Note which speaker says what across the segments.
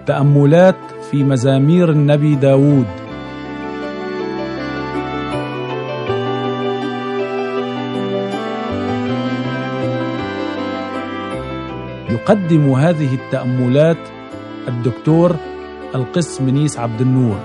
Speaker 1: تأملات في مزامير النبي داود. يقدم هذه التأملات الدكتور القس منيس عبد النور.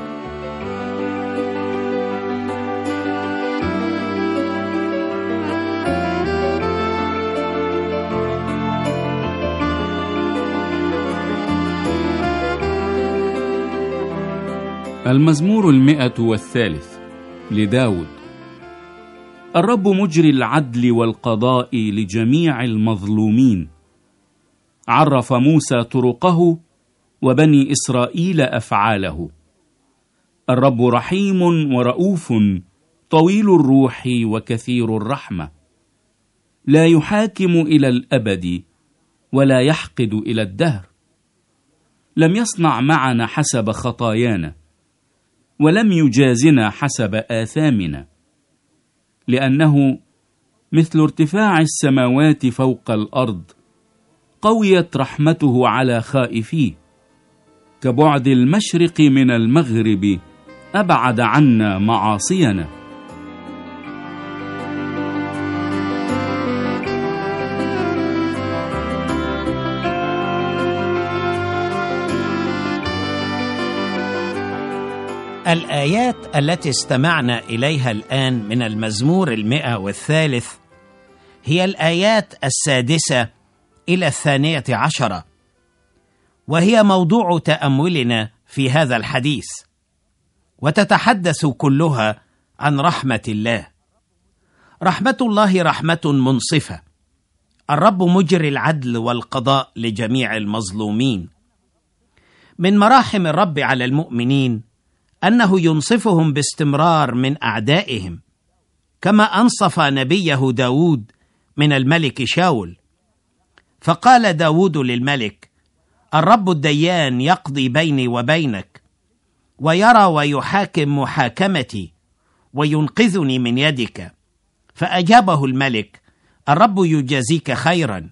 Speaker 2: المزمور 103 لداود. الرب مجري العدل والقضاء لجميع المظلومين. عرف موسى طرقه وبني إسرائيل أفعاله. الرب رحيم ورؤوف طويل الروح وكثير الرحمة، لا يحاكم إلى الأبد ولا يحقد إلى الدهر. لم يصنع معنا حسب خطايانا ولم يجازنا حسب آثامنا، لأنه مثل ارتفاع السماوات فوق الأرض قويت رحمته على خائفيه. كبعد المشرق من المغرب أبعد عنا معاصينا.
Speaker 3: الآيات التي استمعنا إليها الآن من المزمور 103 هي الآيات 6 إلى 12، وهي موضوع تأملنا في هذا الحديث، وتتحدث كلها عن رحمة الله. رحمة الله رحمة منصفة. الرب مجري العدل والقضاء لجميع المظلومين. من مراحم الرب على المؤمنين أنه ينصفهم باستمرار من أعدائهم، كما أنصف نبيه داود من الملك شاول. فقال داود للملك: الرب الديان يقضي بيني وبينك، ويرى ويحاكم محاكمتي، وينقذني من يدك. فأجابه الملك: الرب يجازيك خيرا،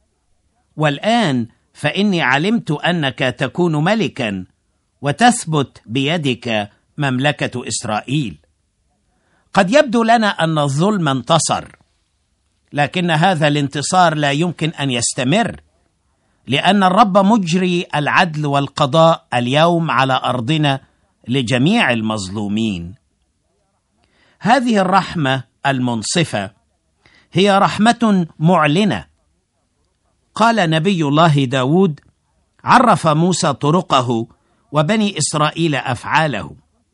Speaker 3: والآن فإني علمت أنك تكون ملكا وتثبت بيدك مملكة إسرائيل. قد يبدو لنا أن الظلم انتصر، لكن هذا الانتصار لا يمكن أن يستمر، لأن الرب مجري العدل والقضاء اليوم على أرضنا لجميع المظلومين. هذه الرحمة المنصفة هي رحمة معلنة. قال نبي الله داود: عرف موسى طرقه وبني إسرائيل أفعاله.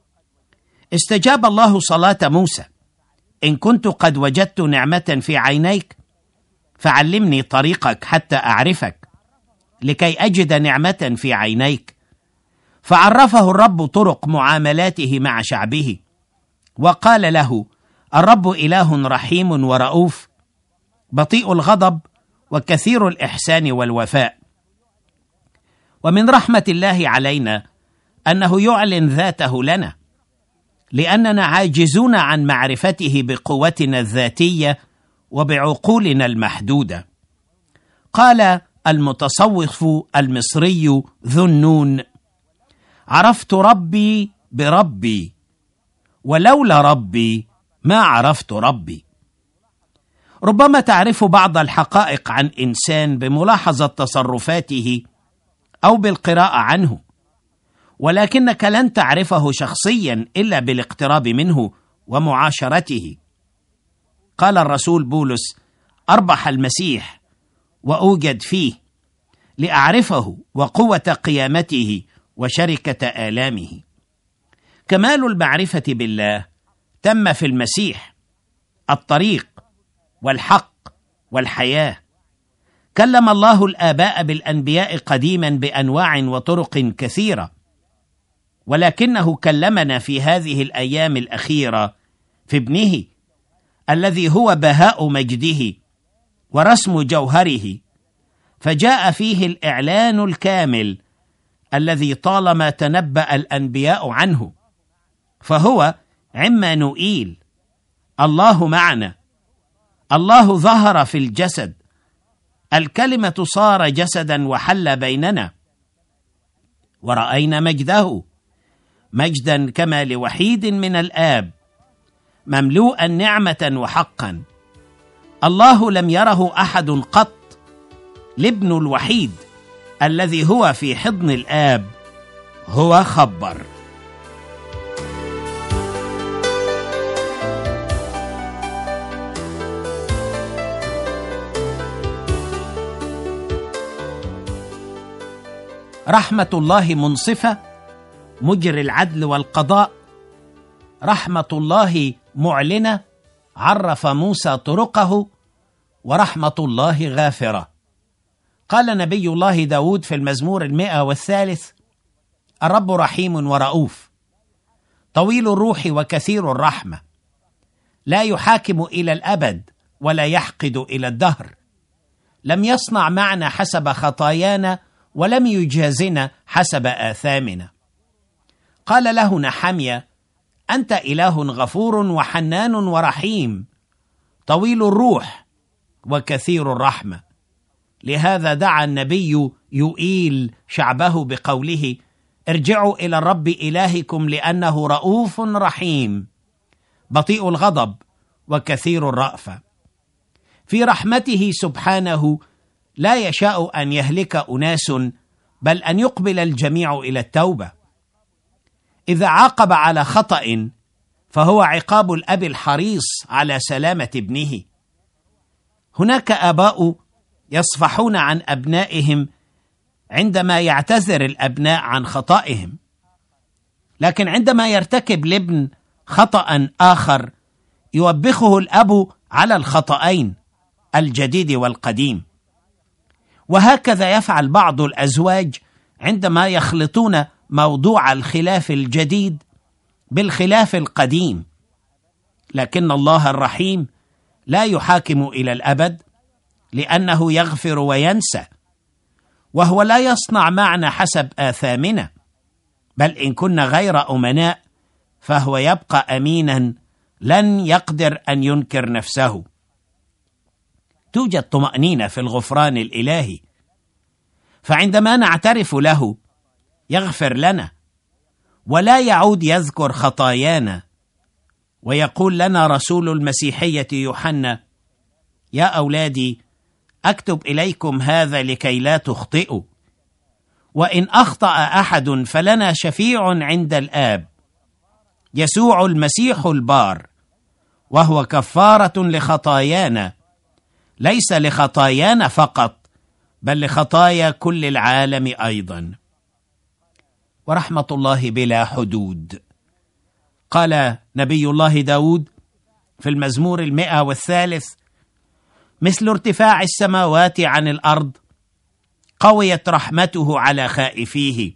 Speaker 3: استجاب الله صلاة موسى: إن كنت قد وجدت نعمة في عينيك فعلمني طريقك حتى أعرفك، لكي أجد نعمة في عينيك. فعرفه الرب طرق معاملاته مع شعبه، وقال له: الرب إله رحيم ورؤوف، بطيء الغضب وكثير الإحسان والوفاء. ومن رحمة الله علينا أنه يعلن ذاته لنا، لأننا عاجزون عن معرفته بقوتنا الذاتية وبعقولنا المحدودة. قال المتصوف المصري ذو النون: عرفت ربي بربي، ولولا ربي ما عرفت ربي. ربما تعرف بعض الحقائق عن إنسان بملاحظة تصرفاته أو بالقراءة عنه، ولكنك لن تعرفه شخصيا إلا بالاقتراب منه ومعاشرته. قال الرسول بولس: أربح المسيح وأوجد فيه لأعرفه وقوة قيامته وشركة آلامه. كمال المعرفة بالله تم في المسيح، الطريق والحق والحياة. كلم الله الآباء بالأنبياء قديما بأنواع وطرق كثيرة، ولكنه كلمنا في هذه الأيام الأخيرة في ابنه الذي هو بهاء مجده ورسم جوهره، فجاء فيه الإعلان الكامل الذي طالما تنبأ الأنبياء عنه. فهو عمانوئيل، الله معنا، الله ظهر في الجسد، الكلمة صار جسدا وحل بيننا. ورأينا مجده، مجدا كما لوحيد من الآب، مملوءا نعمة وحقا. الله لم يره أحد قط، الابن الوحيد الذي هو في حضن الآب هو خبر. رحمة الله منصفة، مجري العدل والقضاء. رحمة الله معلنة، عرف موسى طرقه. ورحمة الله غافرة. قال نبي الله داود في المزمور 103: الرب رحيم ورؤوف، طويل الروح وكثير الرحمة، لا يحاكم إلى الأبد ولا يحقد إلى الدهر، لم يصنع معنا حسب خطايانا ولم يجازنا حسب آثامنا. قال له نحميا: أنت إله غفور وحنان ورحيم، طويل الروح وكثير الرحمة. لهذا دعا النبي يوئيل شعبه بقوله: ارجعوا إلى الرب إلهكم لأنه رؤوف رحيم، بطيء الغضب وكثير الرأفة. في رحمته سبحانه لا يشاء أن يهلك أناس، بل أن يقبل الجميع إلى التوبة. إذا عاقب على خطأ فهو عقاب الأب الحريص على سلامة ابنه. هناك آباء يصفحون عن أبنائهم عندما يعتذر الأبناء عن خطئهم، لكن عندما يرتكب الابن خطأ آخر يوبخه الأب على الخطأين الجديد والقديم. وهكذا يفعل بعض الأزواج عندما يخلطون موضوع الخلاف الجديد بالخلاف القديم. لكن الله الرحيم لا يحاكم إلى الأبد، لأنه يغفر وينسى، وهو لا يصنع معنا حسب آثامنا، بل إن كنا غير أمناء فهو يبقى أمينا، لن يقدر أن ينكر نفسه. توجد طمأنينة في الغفران الإلهي، فعندما نعترف له يغفر لنا ولا يعود يذكر خطايانا. ويقول لنا رسول المسيحية يوحنا: يا أولادي، أكتب إليكم هذا لكي لا تخطئوا، وإن أخطأ أحد فلنا شفيع عند الآب، يسوع المسيح البار، وهو كفارة لخطايانا، ليس لخطايانا فقط، بل لخطايا كل العالم أيضا. ورحمة الله بلا حدود. قال نبي الله داود في المزمور 103: مثل ارتفاع السماوات عن الأرض قويت رحمته على خائفيه،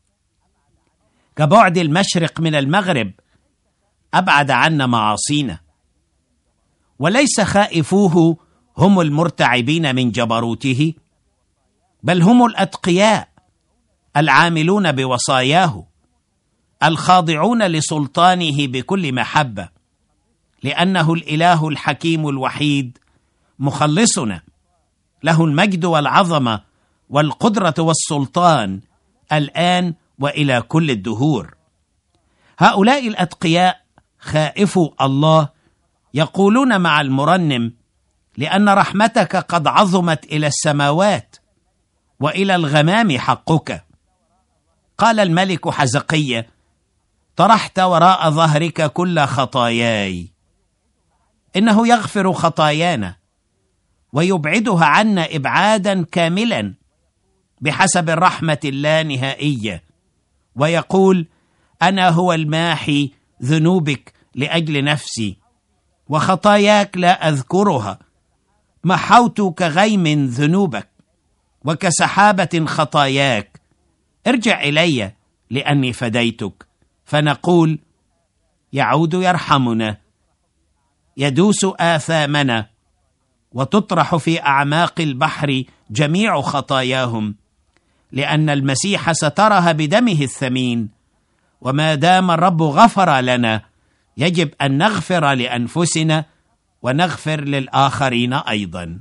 Speaker 3: كبعد المشرق من المغرب أبعد عنا معاصينا. وليس خائفوه هم المرتعبين من جبروته، بل هم الأتقياء العاملون بوصاياه، الخاضعون لسلطانه بكل محبة، لأنه الإله الحكيم الوحيد مخلصنا، له المجد والعظمة والقدرة والسلطان الآن وإلى كل الدهور. هؤلاء الأتقياء خائفو الله يقولون مع المرنم: لأن رحمتك قد عظمت إلى السماوات، وإلى الغمام حقك. قال الملك حزقية: طرحت وراء ظهرك كل خطاياي. إنه يغفر خطايانا ويبعدها عنا إبعادا كاملا بحسب الرحمة اللانهائية، ويقول: أنا هو الماحي ذنوبك لأجل نفسي، وخطاياك لا أذكرها، محوت كغيم ذنوبك وكسحابة خطاياك، ارجع إلي لأني فديتك. فنقول: يعود يرحمنا، يدوس آثامنا، وتطرح في أعماق البحر جميع خطاياهم، لأن المسيح سترها بدمه الثمين. وما دام الرب غفر لنا يجب أن نغفر لأنفسنا ونغفر للآخرين أيضا.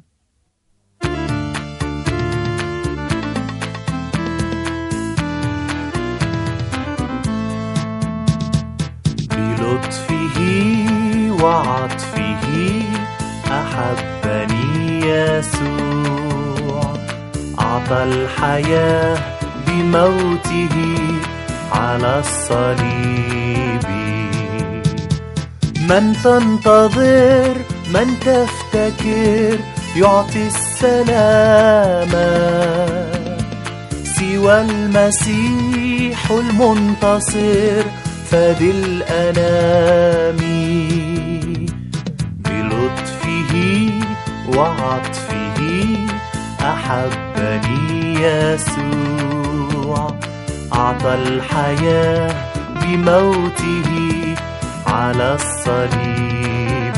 Speaker 4: وعطفه أحبني يسوع، أعطى الحياة بموته على الصليب. من تنتظر، من تفتكر، يعطي السلام سوى المسيح المنتصر فادي الأنام. بلطفه وعطفه أحبني يسوع، أعطى الحياة بموته على الصليب.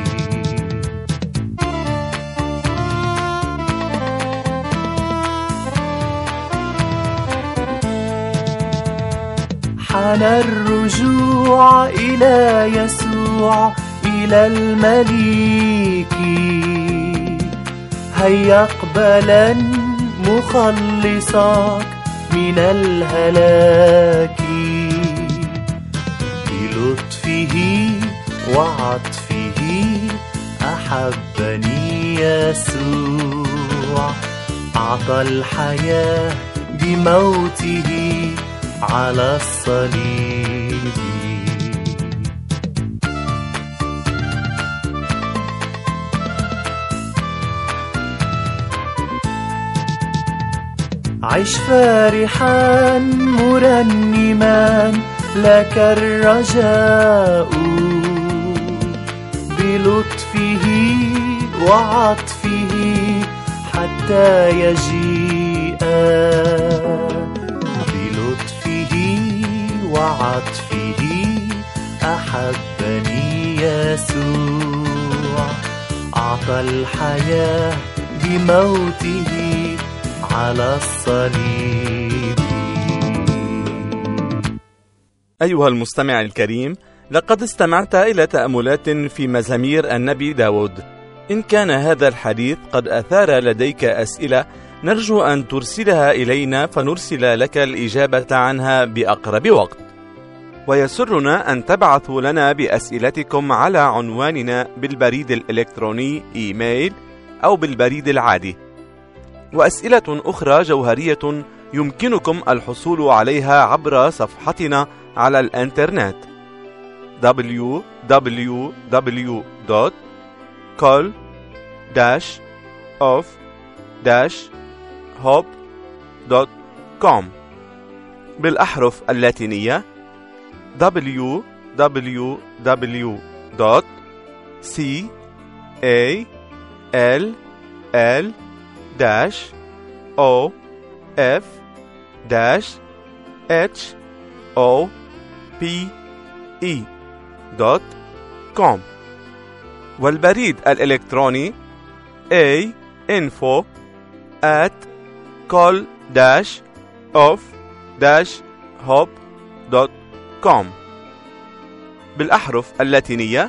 Speaker 4: حان الرجوع إلى يسوع، إلى المليك. هيا اقبلا مخلصك من الهلاك. بلطفه وعطفه أحبني يسوع، أعطى الحياة بموته على الصليب. عش فرحا مرنما لك الرجاء، بلطفه وعطفه حتى يجيء. بلطفه وعطفه أحبني يسوع، أعطى الحياة بموته على الصليب.
Speaker 5: أيها المستمع الكريم، لقد استمعت إلى تأملات في مزامير النبي داود. إن كان هذا الحديث قد أثار لديك أسئلة، نرجو أن ترسلها إلينا فنرسل لك الإجابة عنها بأقرب وقت. ويسرنا أن تبعثوا لنا بأسئلتكم على عنواننا بالبريد الإلكتروني إيميل أو بالبريد العادي. وأسئلة أخرى جوهرية يمكنكم الحصول عليها عبر صفحتنا على الإنترنت www.call-of-hope.com بالأحرف اللاتينية www.call-of-hope.com والبريد الإلكتروني info@call-of-hope.com بالأحرف اللاتينية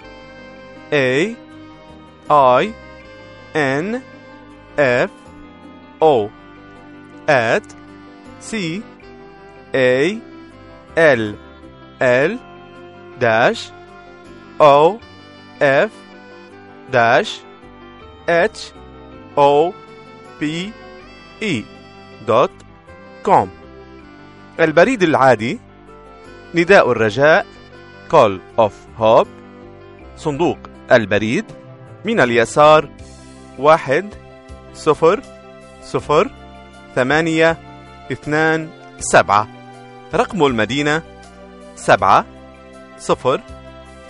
Speaker 5: CALL-OF-HOPE.com البريد العادي نداء الرجاء Call of Hope، صندوق البريد من اليسار 1002827، رقم المدينة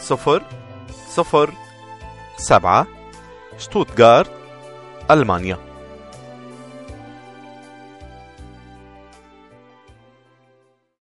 Speaker 5: 70007، شتوتغارت، ألمانيا.